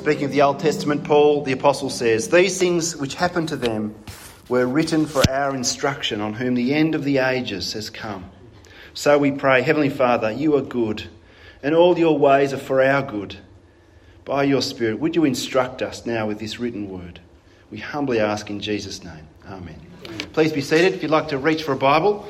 speaking of the Old Testament, Paul, the Apostle, says, "These things which happened to them were written for our instruction, on whom the end of the ages has come. So we pray, Heavenly Father, you are good, and all your ways are for our good. By your Spirit, would you instruct us now with this written word? We humbly ask in Jesus' name. Amen." Please be seated if you'd like to reach for a Bible.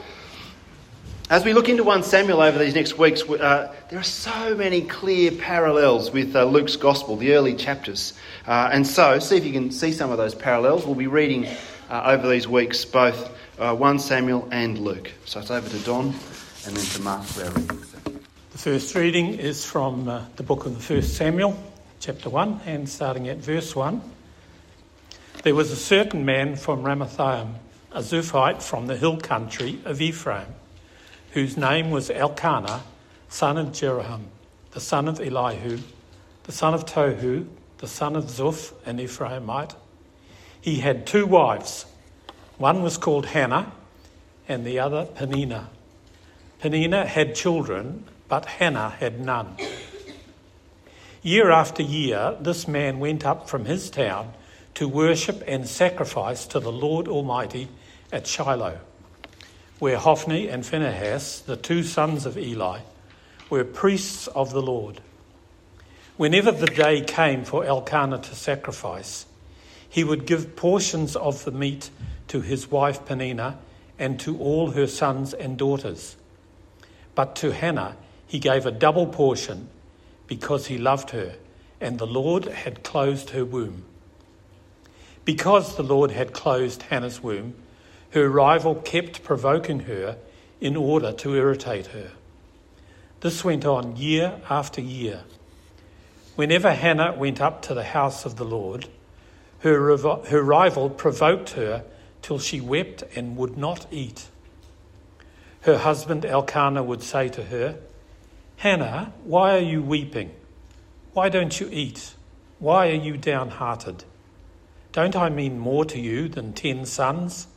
As we look into 1 Samuel over these next weeks, there are so many clear parallels with Luke's Gospel, the early chapters. And so, see if you can see some of those parallels. We'll be reading over these weeks both 1 Samuel and Luke. So it's over to Don and then to Mark for our reading. The first reading is from the book of the 1 Samuel, chapter 1, and starting at verse 1. There was a certain man from Ramathaim, a Zuphite from the hill country of Ephraim, whose name was Elkanah, son of Jeroham, the son of Elihu, the son of Tohu, the son of Zuph, an Ephraimite. He had 2 wives. One was called Hannah, and the other Peninnah. Peninnah had children, but Hannah had none. Year after year, this man went up from his town to worship and sacrifice to the Lord Almighty at Shiloh, where Hophni and Phinehas, the 2 sons of Eli, were priests of the Lord. Whenever the day came for Elkanah to sacrifice, he would give portions of the meat to his wife Peninnah and to all her sons and daughters. But to Hannah he gave a double portion because he loved her, and the Lord had closed her womb. Because the Lord had closed Hannah's womb, her rival kept provoking her in order to irritate her. This went on year after year. Whenever Hannah went up to the house of the Lord, her rival provoked her till she wept and would not eat. Her husband Elkanah would say to her, "Hannah, why are you weeping? Why don't you eat? Why are you downhearted? Don't I mean more to you than 10 sons?"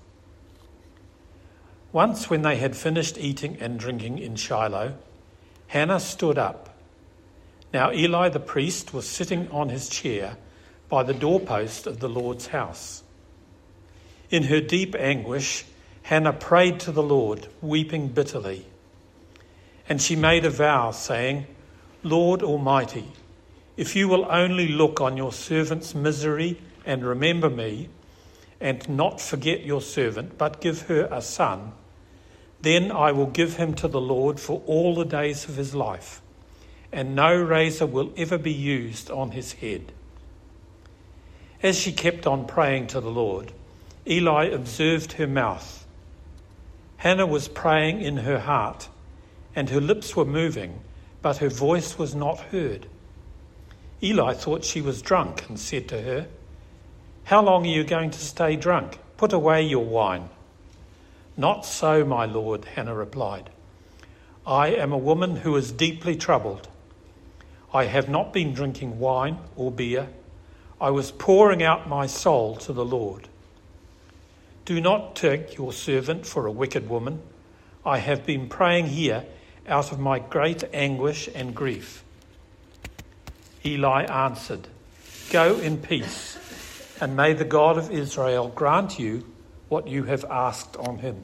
Once when they had finished eating and drinking in Shiloh, Hannah stood up. Now Eli the priest was sitting on his chair by the doorpost of the Lord's house. In her deep anguish, Hannah prayed to the Lord, weeping bitterly. And she made a vow, saying, "Lord Almighty, if you will only look on your servant's misery and remember me, and not forget your servant, but give her a son, then I will give him to the Lord for all the days of his life, and no razor will ever be used on his head." As she kept on praying to the Lord, Eli observed her mouth. Hannah was praying in her heart, and her lips were moving, but her voice was not heard. Eli thought she was drunk and said to her, "How long are you going to stay drunk? Put away your wine." "Not so, my lord," Hannah replied. "I am a woman who is deeply troubled. I have not been drinking wine or beer. I was pouring out my soul to the Lord. Do not take your servant for a wicked woman. I have been praying here out of my great anguish and grief." Eli answered, "Go in peace, and may the God of Israel grant you what you have asked on him."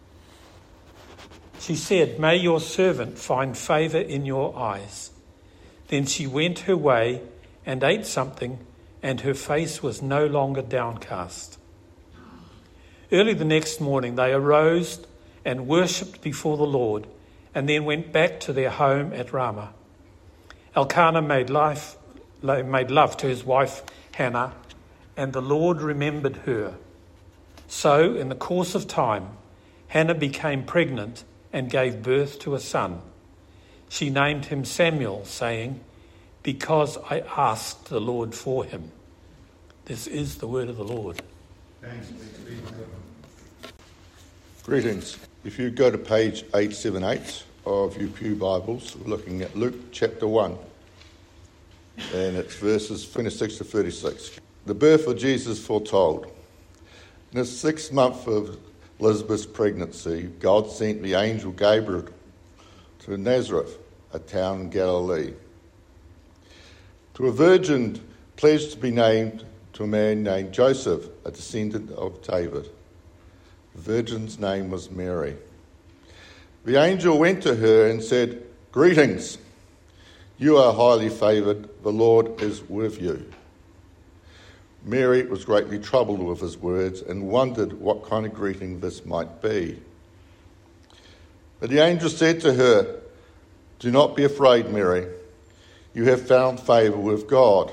She said, "May your servant find favour in your eyes." Then she went her way and ate something, and her face was no longer downcast. Early the next morning they arose and worshipped before the Lord, and then went back to their home at Ramah. Elkanah made love to his wife Hannah, and the Lord remembered her. So, in the course of time, Hannah became pregnant and gave birth to a son. She named him Samuel, saying, "Because I asked the Lord for him." This is the word of the Lord. Thanks be to God. Greetings. If you go to page 878 of your Pew Bibles, we're looking at Luke chapter 1, and it's verses 26 to 36. The birth of Jesus foretold. In the 6th month of Elizabeth's pregnancy, God sent the angel Gabriel to Nazareth, a town in Galilee, to a virgin pledged to be named to a man named Joseph, a descendant of David. The virgin's name was Mary. The angel went to her and said, "Greetings, you are highly favoured, the Lord is with you." Mary was greatly troubled with his words and wondered what kind of greeting this might be. But the angel said to her, "Do not be afraid, Mary. You have found favour with God.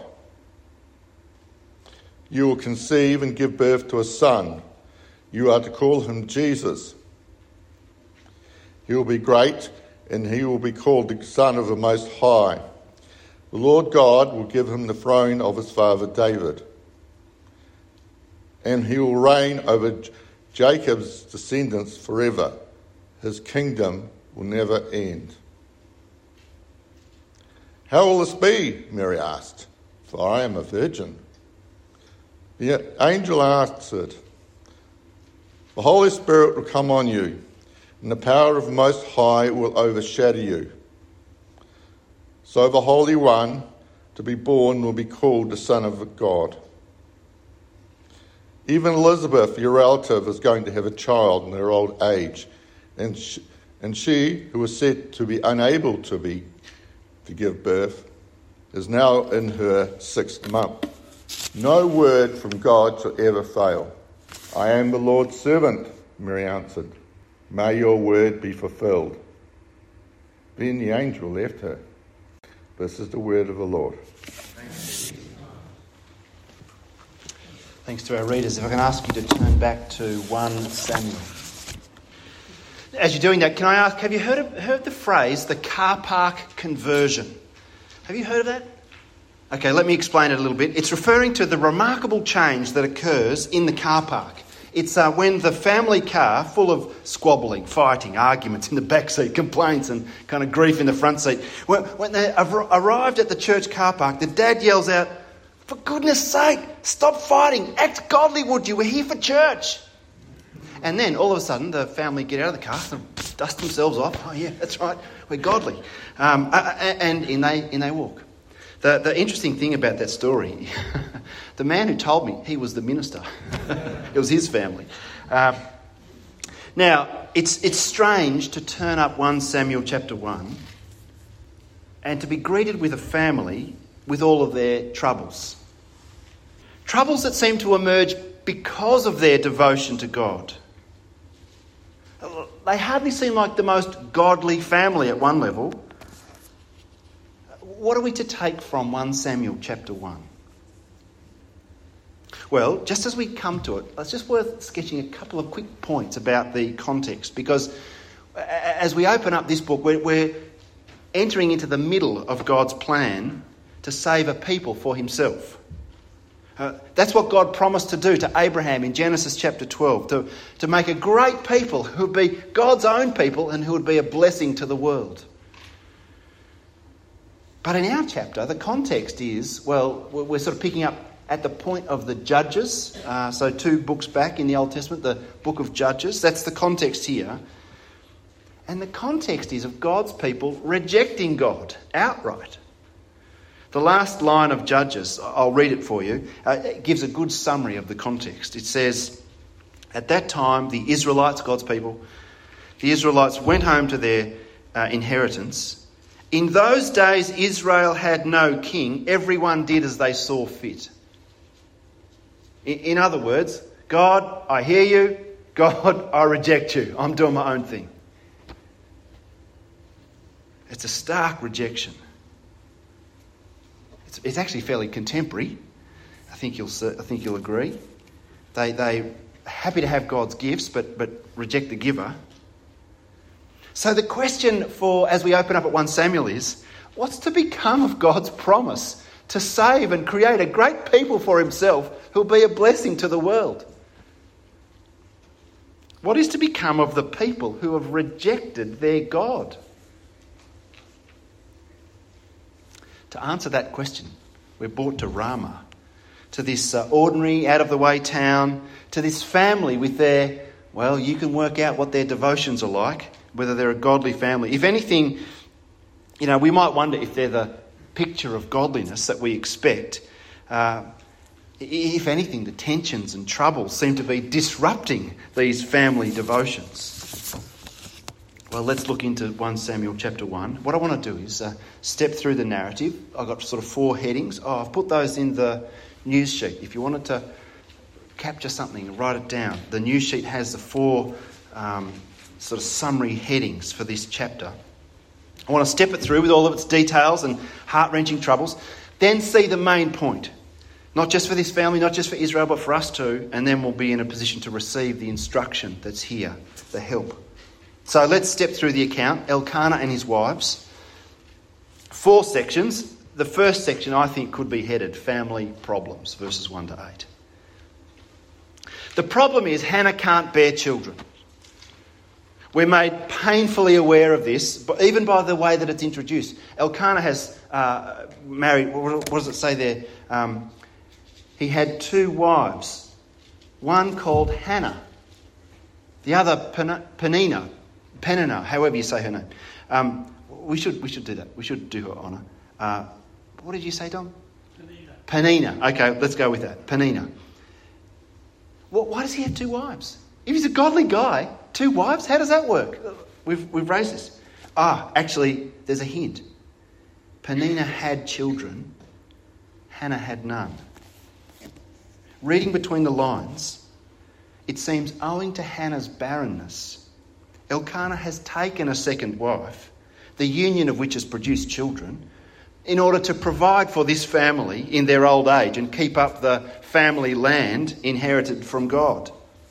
You will conceive and give birth to a son. You are to call him Jesus. He will be great, and he will be called the Son of the Most High. The Lord God will give him the throne of his father David, and he will reign over Jacob's descendants forever. His kingdom will never end." "How will this be?" Mary asked, "for I am a virgin." The angel answered, "The Holy Spirit will come on you, and the power of the Most High will overshadow you. So the Holy One to be born will be called the Son of God. Even Elizabeth, your relative, is going to have a child in her old age, and she, who was said to be unable to give birth, is now in her 6th month. No word from God shall ever fail." "I am the Lord's servant," Mary answered. "May your word be fulfilled." Then the angel left her. This is the word of the Lord. Thanks to our readers. If I can ask you to turn back to 1 Samuel. As you're doing that, can I ask, have you heard the phrase, the car park conversion? Have you heard of that? Okay, let me explain it a little bit. It's referring to the remarkable change that occurs in the car park. It's when the family car, full of squabbling, fighting, arguments in the back seat, complaints and kind of grief in the front seat. When they arrived at the church car park, the dad yells out, "For goodness sake, stop fighting. Act godly, would you? We're here for church." And then all of a sudden, the family get out of the car and dust themselves off. "Oh yeah, that's right, we're godly." And in they walk. The interesting thing about that story, the man who told me, he was the minister. It was his family. Now, it's strange to turn up 1 Samuel chapter 1 and to be greeted with a family with all of their troubles. Troubles that seem to emerge because of their devotion to God. They hardly seem like the most godly family at one level. What are we to take from 1 Samuel chapter 1? Well, just as we come to it, it's just worth sketching a couple of quick points about the context, because as we open up this book, we're entering into the middle of God's plan to save a people for himself. That's what God promised to do to Abraham in Genesis chapter 12, to make a great people who would be God's own people and who would be a blessing to the world. But in our chapter, the context is, well, we're sort of picking up at the point of the Judges. So 2 books back in the Old Testament, the book of Judges. That's the context here. And the context is of God's people rejecting God outright. The last line of Judges, I'll read it for you, it gives a good summary of the context. It says, "At that time, the Israelites, God's people, the Israelites went home to their inheritance. In those days, Israel had no king. Everyone did as they saw fit." In other words, God, I hear you. God, I reject you. I'm doing my own thing. It's a stark rejection. It's actually fairly contemporary. I think you'll agree. They happy to have God's gifts, but reject the giver. So the question as we open up at 1 Samuel is, what's to become of God's promise to save and create a great people for himself who'll be a blessing to the world? What is to become of the people who have rejected their God? To answer that question, we're brought to Ramah, to this ordinary, out-of-the-way town, to this family with their, well, you can work out what their devotions are like, whether they're a godly family. If anything, we might wonder if they're the picture of godliness that we expect. If anything, the tensions and troubles seem to be disrupting these family devotions. Well, let's look into 1 Samuel chapter 1. What I want to do is step through the narrative. I've got sort of 4 headings. I've put those in the news sheet. If you wanted to capture something and write it down, the news sheet has the 4 sort of summary headings for this chapter. I want to step it through with all of its details and heart-wrenching troubles, then see the main point. Not just for this family, not just for Israel, but for us too. And then we'll be in a position to receive the instruction that's here, the help. So let's step through the account. Elkanah and his wives. 4 sections. The first section I think could be headed Family Problems, verses 1 to 8. The problem is Hannah can't bear children. We're made painfully aware of this, but even by the way that it's introduced. Elkanah has married, what does it say there? He had 2 wives. One called Hannah. The other Peninnah, however you say her name. We should do that. We should do her honour. What did you say, Dom? Peninnah. Okay, let's go with that. Peninnah. Well, why does he have 2 wives? If he's a godly guy, 2 wives? How does that work? We've raised this. Actually, there's a hint. Peninnah had children. Hannah had none. Reading between the lines, it seems owing to Hannah's barrenness, Elkanah has taken a second wife, the union of which has produced children, in order to provide for this family in their old age and keep up the family land inherited from God.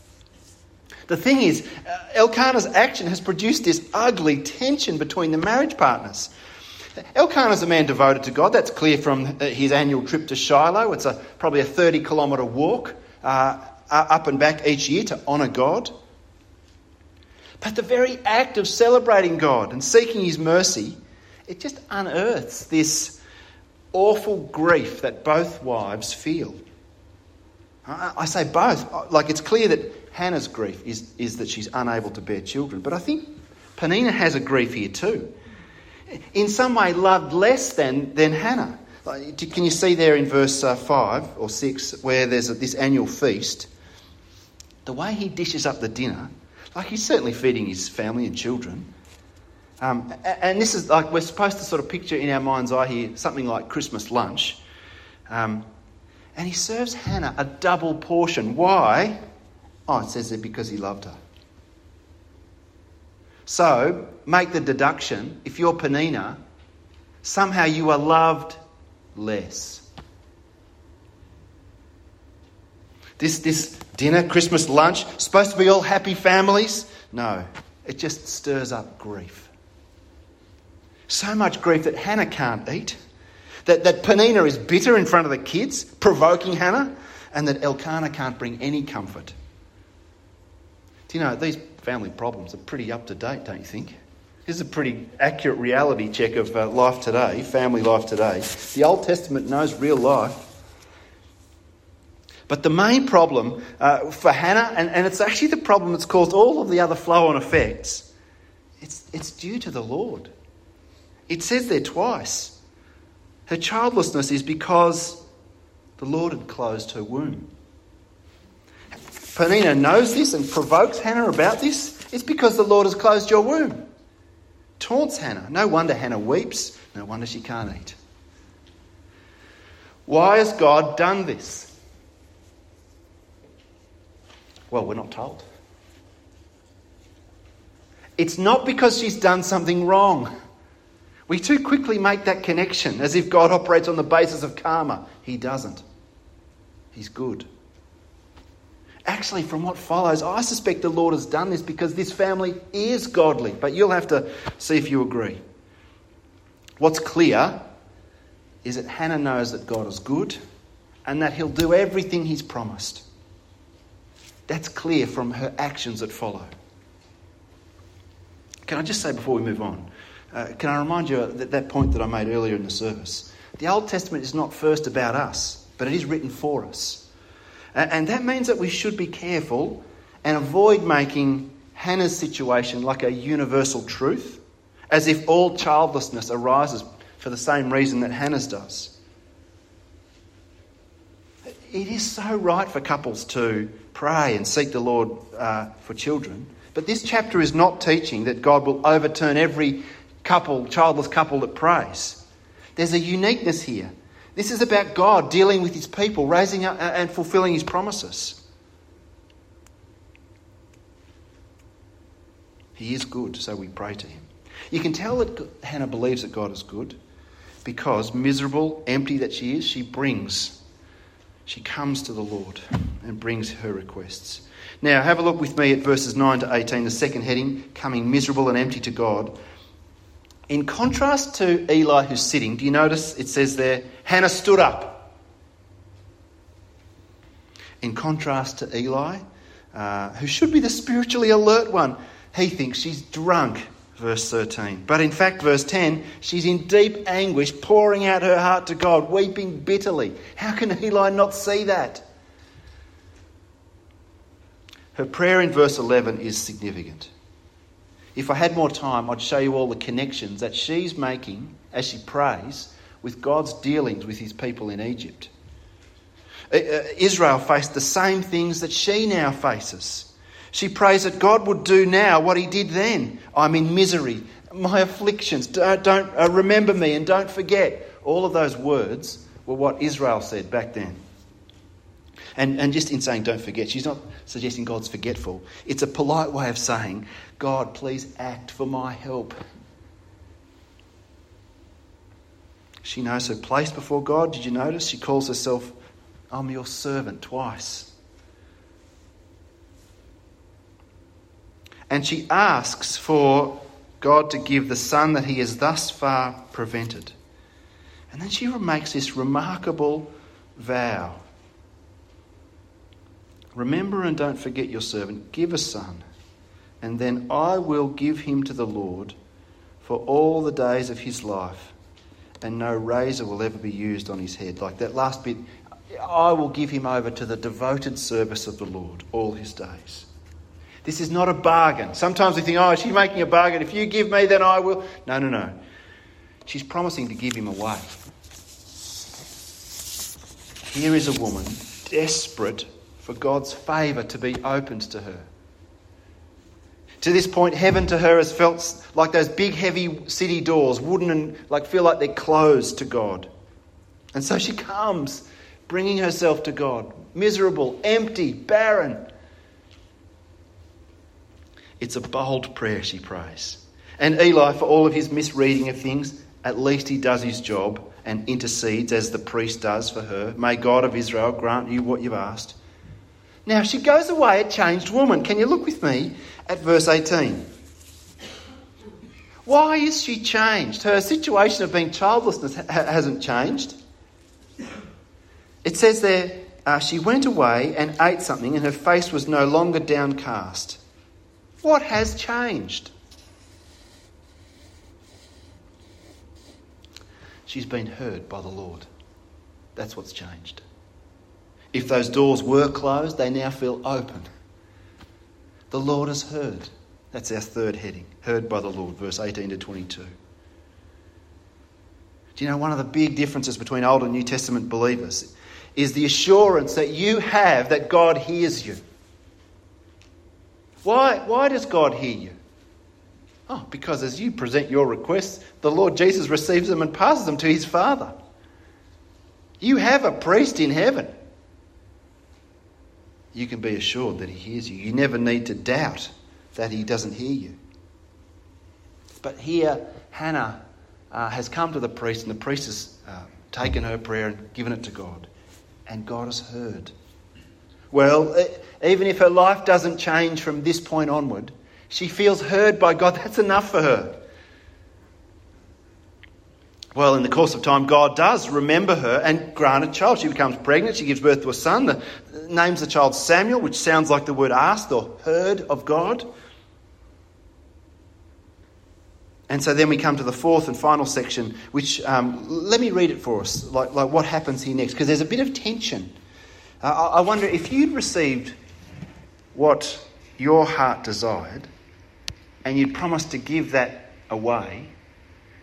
The thing is, Elkanah's action has produced this ugly tension between the marriage partners. Elkanah's a man devoted to God. That's clear from his annual trip to Shiloh. It's probably a 30-kilometre walk up and back each year to honour God. But the very act of celebrating God and seeking his mercy, it just unearths this awful grief that both wives feel. I say both. Like, it's clear that Hannah's grief is that she's unable to bear children. But I think Peninnah has a grief here too. In some way loved less than Hannah. Can you see there in verse 5 or 6 where there's this annual feast? The way he dishes up the dinner, like he's certainly feeding his family and children. And this is like we're supposed to sort of picture in our mind's eye here something like Christmas lunch. And he serves Hannah a double portion. Why? It says there because he loved her. So, make the deduction, if you're Peninnah, somehow you are loved less. This dinner, Christmas lunch, supposed to be all happy families? No, it just stirs up grief. So much grief that Hannah can't eat, that Peninnah is bitter in front of the kids, provoking Hannah, and that Elkanah can't bring any comfort. Do you know, these family problems are pretty up to date, don't you think? This is a pretty accurate reality check of life today, family life today. The Old Testament knows real life. But the main problem for Hannah, and it's actually the problem that's caused all of the other flow-on effects, it's due to the Lord. It says there twice. Her childlessness is because the Lord had closed her womb. Peninnah knows this and provokes Hannah about this. It's because the Lord has closed your womb. Taunts Hannah. No wonder Hannah weeps. No wonder she can't eat. Why has God done this? Well, we're not told. It's not because she's done something wrong. We too quickly make that connection as if God operates on the basis of karma. He doesn't. He's good. Actually, from what follows, I suspect the Lord has done this because this family is godly. But you'll have to see if you agree. What's clear is that Hannah knows that God is good and that he'll do everything he's promised. That's clear from her actions that follow. Can I just say before we move on, can I remind you that point that I made earlier in the service? The Old Testament is not first about us, but it is written for us. And that means that we should be careful and avoid making Hannah's situation like a universal truth, as if all childlessness arises for the same reason that Hannah's does. It is so right for couples to pray and seek the Lord for children. But this chapter is not teaching that God will overturn every childless couple that prays. There's a uniqueness here. This is about God dealing with his people, raising up and fulfilling his promises. He is good, so we pray to him. You can tell that Hannah believes that God is good because, miserable, empty that she is, she comes to the Lord and brings her requests. Now, have a look with me at verses 9 to 18, the second heading, coming miserable and empty to God. In contrast to Eli who's sitting, do you notice it says there, Hannah stood up. In contrast to Eli, who should be the spiritually alert one, he thinks she's drunk, verse 13. But in fact, verse 10, she's in deep anguish, pouring out her heart to God, weeping bitterly. How can Eli not see that? Her prayer in verse 11 is significant. If I had more time, I'd show you all the connections that she's making as she prays with God's dealings with his people in Egypt. Israel faced the same things that she now faces. She prays that God would do now what he did then. I'm in misery, my afflictions, don't remember me and don't forget. All of those words were what Israel said back then. And just in saying don't forget, she's not suggesting God's forgetful. It's a polite way of saying, God, please act for my help. She knows her place before God. Did you notice? She calls herself, I'm your servant, twice. And she asks for God to give the son that he has thus far prevented. And then she makes this remarkable vow. Remember and don't forget your servant. Give a son, and then I will give him to the Lord for all the days of his life, and no razor will ever be used on his head. Like that last bit, I will give him over to the devoted service of the Lord all his days. This is not a bargain. Sometimes we think, is she making a bargain? If you give me, then I will. No. She's promising to give him away. Here is a woman desperate for God's favour to be opened to her. To this point, heaven to her has felt like those big, heavy city doors, wooden and feel like they're closed to God. And so she comes, bringing herself to God, miserable, empty, barren. It's a bold prayer she prays. And Eli, for all of his misreading of things, at least he does his job and intercedes as the priest does for her. May God of Israel grant you what you've asked. Now she goes away a changed woman. Can you look with me at verse 18? Why is she changed? Her situation of being childless hasn't changed. It says there, she went away and ate something and her face was no longer downcast. What has changed? She's been heard by the Lord. That's what's changed. If those doors were closed, they now feel open. The Lord has heard. That's our third heading. Heard by the Lord, verse 18 to 22. Do you know one of the big differences between Old and New Testament believers is the assurance that you have that God hears you. Why does God hear you? Because as you present your requests, the Lord Jesus receives them and passes them to his Father. You have a priest in heaven. You can be assured that he hears you. You never need to doubt that he doesn't hear you. But here, Hannah has come to the priest, and the priest has taken her prayer and given it to God. And God has heard. Well, even if her life doesn't change from this point onward, she feels heard by God. That's enough for her. Well, in the course of time, God does remember her and grant a child. She becomes pregnant. She gives birth to a son. Names the child Samuel, which sounds like the word asked or heard of God. And so then we come to the fourth and final section, which, let me read it for us, like what happens here next, because there's a bit of tension. I wonder if you'd received what your heart desired and you'd promised to give that away,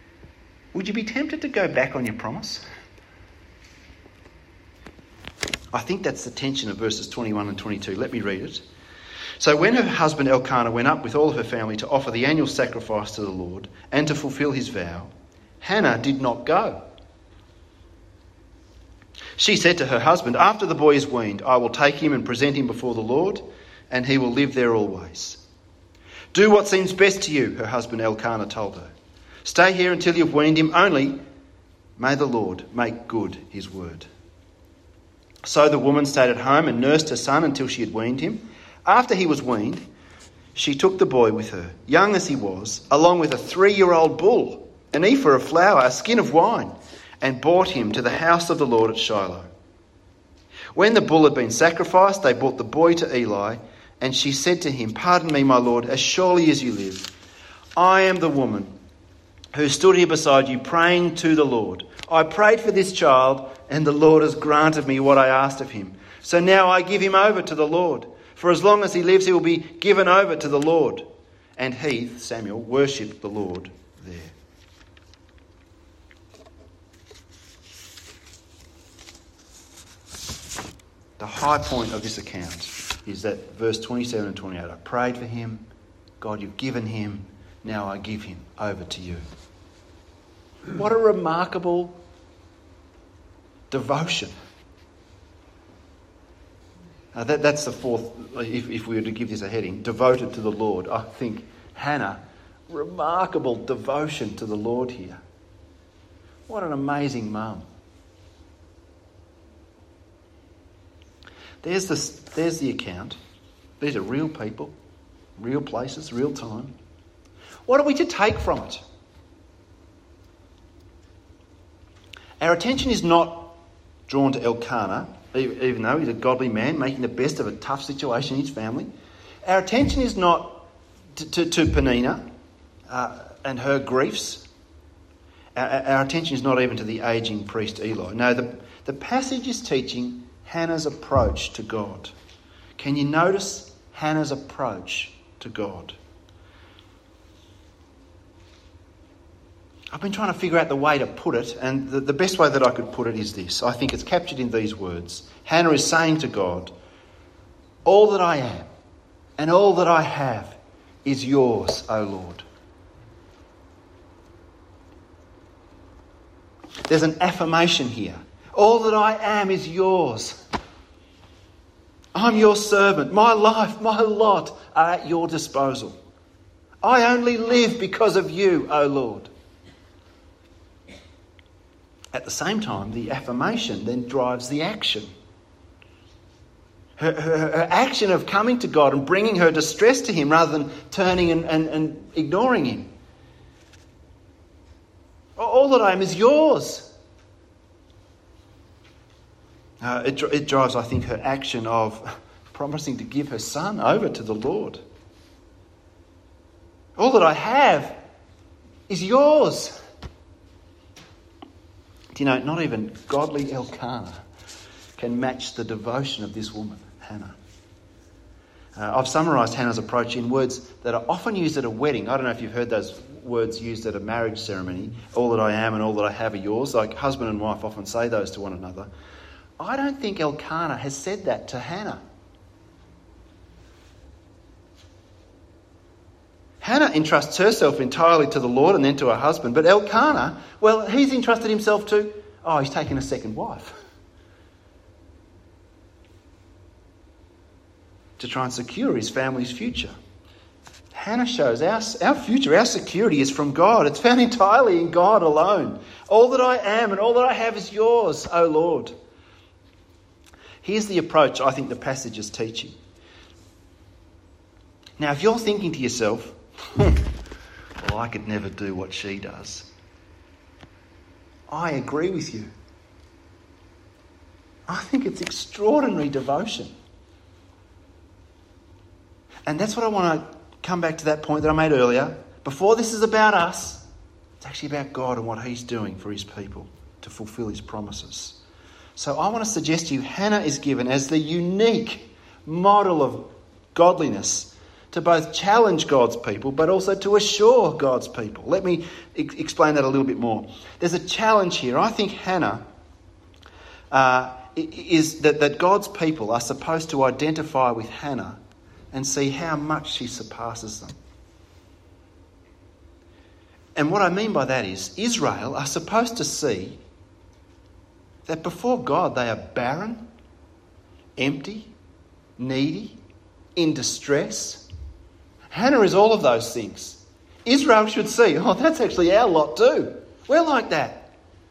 would you be tempted to go back on your promise? I think that's the tension of verses 21 and 22. Let me read it. So when her husband Elkanah went up with all of her family to offer the annual sacrifice to the Lord and to fulfill his vow, Hannah did not go. She said to her husband, "After the boy is weaned, I will take him and present him before the Lord, and he will live there always." "Do what seems best to you," her husband Elkanah told her. "Stay here until you've weaned him, only may the Lord make good his word." So the woman stayed at home and nursed her son until she had weaned him. After he was weaned, she took the boy with her, young as he was, along with a 3-year-old bull, an ephah of flour, a skin of wine, and brought him to the house of the Lord at Shiloh. When the bull had been sacrificed, they brought the boy to Eli, and she said to him, "Pardon me, my lord, as surely as you live. I am the woman who stood here beside you praying to the Lord. I prayed for this child, and the Lord has granted me what I asked of him. So now I give him over to the Lord. For as long as he lives, he will be given over to the Lord." And he, Samuel, worshipped the Lord there. The high point of this account is that verse 27 and 28. I prayed for him. God, you've given him. Now I give him over to you. What a remarkable devotion. That's the fourth, if we were to give this a heading, devoted to the Lord. I think Hannah, remarkable devotion to the Lord here. What an amazing mum. There's the account. These are real people, real places, real time. What are we to take from it? Our attention is not drawn to Elkanah, even though he's a godly man making the best of a tough situation in his family. Our attention is not to Peninnah and her griefs. Our attention is not even to the ageing priest Eli. No, the passage is teaching Hannah's approach to God. Can you notice Hannah's approach to God? I've been trying to figure out the way to put it, and the best way that I could put it is this. I think it's captured in these words. Hannah is saying to God, "All that I am and all that I have is yours, O Lord." There's an affirmation here. All that I am is yours. I'm your servant. My life, my lot are at your disposal. I only live because of you, O Lord. At the same time, the affirmation then drives the action. Her action of coming to God and bringing her distress to him rather than turning and ignoring him. All that I am is yours. It drives, I think, her action of promising to give her son over to the Lord. All that I have is yours. Do you know, not even godly Elkanah can match the devotion of this woman, Hannah. I've summarised Hannah's approach in words that are often used at a wedding. I don't know if you've heard those words used at a marriage ceremony. All that I am and all that I have are yours. Like husband and wife often say those to one another. I don't think Elkanah has said that to Hannah. Hannah entrusts herself entirely to the Lord and then to her husband. But Elkanah, well, he's entrusted himself to, he's taken a second wife. To try and secure his family's future. Hannah shows our future, our security is from God. It's found entirely in God alone. All that I am and all that I have is yours, O Lord. Here's the approach I think the passage is teaching. Now, if you're thinking to yourself, well, I could never do what she does. I agree with you. I think it's extraordinary devotion. And that's what I want to come back to that point that I made earlier. Before this is about us, it's actually about God and what he's doing for his people to fulfill his promises. So I want to suggest to you, Hannah is given as the unique model of godliness to both challenge God's people, but also to assure God's people. Let me explain that a little bit more. There's a challenge here. I think Hannah is that God's people are supposed to identify with Hannah and see how much she surpasses them. And what I mean by that is Israel are supposed to see that before God they are barren, empty, needy, in distress. Hannah is all of those things. Israel should see, that's actually our lot too. We're like that.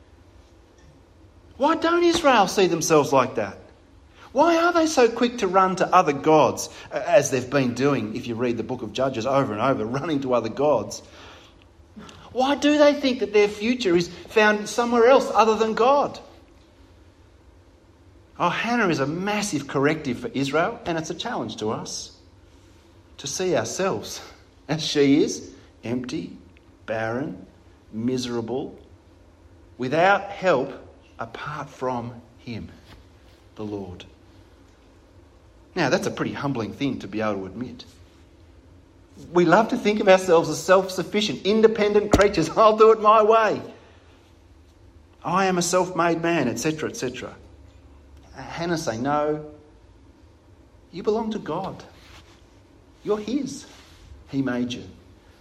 Why don't Israel see themselves like that? Why are they so quick to run to other gods, as they've been doing if you read the book of Judges over and over, running to other gods? Why do they think that their future is found somewhere else other than God? Hannah is a massive corrective for Israel, and it's a challenge to us to see ourselves as she is, empty, barren, miserable, without help apart from him, the Lord. Now, that's a pretty humbling thing to be able to admit. We love to think of ourselves as self-sufficient, independent creatures. I'll do it my way. I am a self-made man, etc., etc. Hannah's saying, no, you belong to God. You're his. He made you.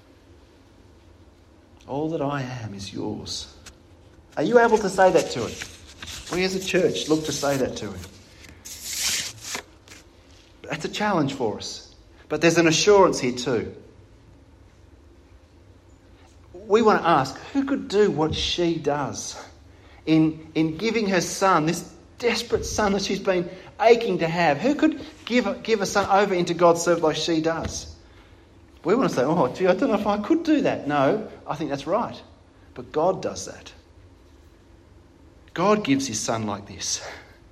All that I am is yours. Are you able to say that to him? We as a church look to say that to him. That's a challenge for us. But there's an assurance here too. We want to ask, who could do what she does in giving her son, this desperate son that she's been aching to have? Who could give a son over into God's service like she does? We want to say, I don't know if I could do that. No, I think that's right. But God does that. God gives his son like this.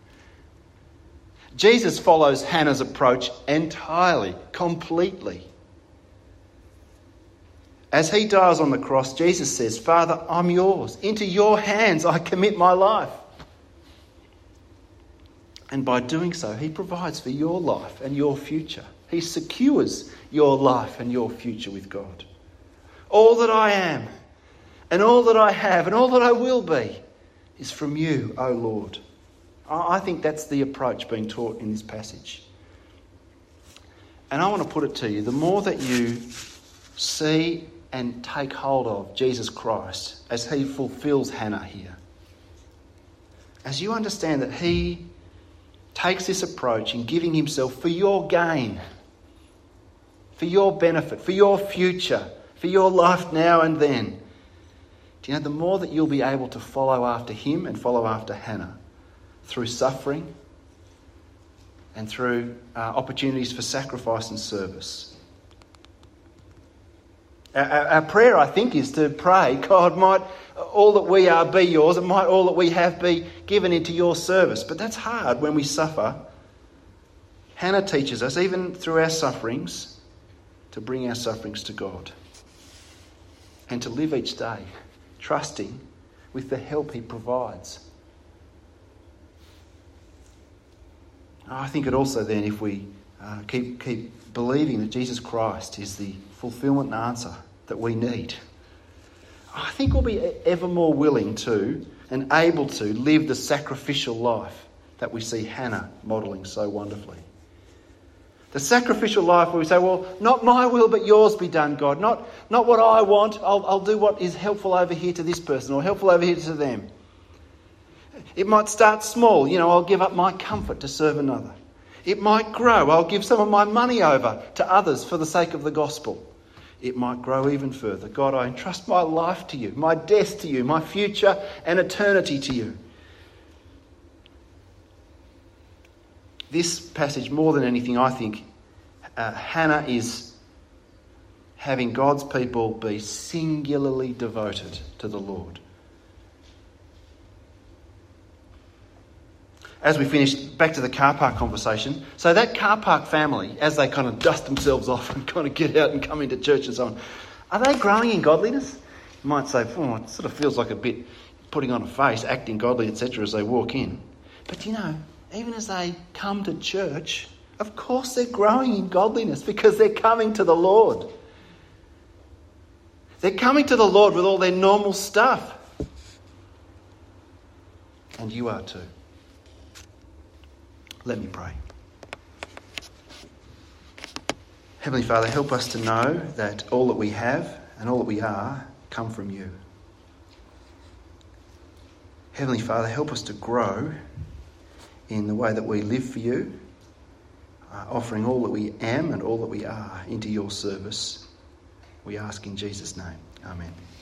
Jesus follows Hannah's approach entirely, completely. As he dies on the cross, Jesus says, Father, I'm yours. Into your hands I commit my life. And by doing so, he provides for your life and your future. He secures your life and your future with God. All that I am and all that I have and all that I will be is from you, O Lord. I think that's the approach being taught in this passage. And I want to put it to you, the more that you see and take hold of Jesus Christ as he fulfills Hannah here, as you understand that he takes this approach in giving himself for your gain, for your benefit, for your future, for your life now and then, do you know, the more that you'll be able to follow after him and follow after Hannah through suffering and through opportunities for sacrifice and service. Our prayer, I think, is to pray, God, might all that we are be yours, and might all that we have be given into your service. But that's hard when we suffer. Hannah teaches us, even through our sufferings, to bring our sufferings to God and to live each day trusting with the help he provides. I think it also then, if we keep believing that Jesus Christ is the fulfilment and answer that we need, I think we'll be ever more willing to and able to live the sacrificial life that we see Hannah modelling so wonderfully. The sacrificial life where we say, well, not my will but yours be done, God. Not what I want. I'll do what is helpful over here to this person or helpful over here to them. It might start small. I'll give up my comfort to serve another. It might grow. I'll give some of my money over to others for the sake of the gospel. It might grow even further. God, I entrust my life to you, my death to you, my future and eternity to you. This passage, more than anything, I think, Hannah is having God's people be singularly devoted to the Lord. As we finish, back to the car park conversation. So that car park family, as they kind of dust themselves off and kind of get out and come into church and so on, are they growing in godliness? You might say, it sort of feels like a bit putting on a face, acting godly, etc. as they walk in. But even as they come to church, of course they're growing in godliness because they're coming to the Lord. They're coming to the Lord with all their normal stuff. And you are too. Let me pray. Heavenly Father, help us to know that all that we have and all that we are come from you. Heavenly Father, help us to grow in the way that we live for you, offering all that we am and all that we are into your service. We ask in Jesus' name. Amen.